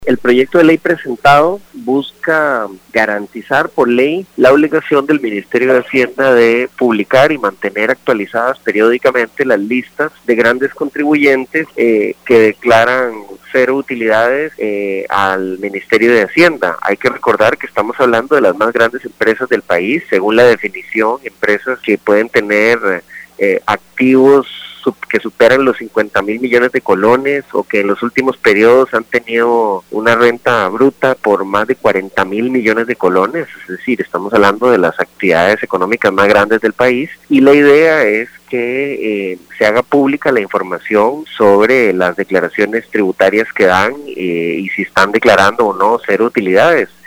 El proyecto de ley presentado busca garantizar por ley la obligación del Ministerio de Hacienda de publicar y mantener actualizadas periódicamente las listas de grandes contribuyentes que declaran cero utilidades al Ministerio de Hacienda. Hay que recordar que estamos hablando de las más grandes empresas del país, según la definición, empresas que pueden tener activos que superan los 50,000 millones de colones o que en los últimos periodos han tenido una renta bruta por más de 40,000 millones de colones, es decir, estamos hablando de las actividades económicas más grandes del país, y la idea es que se haga pública la información sobre las declaraciones tributarias que dan y si están declarando o no cero utilidades.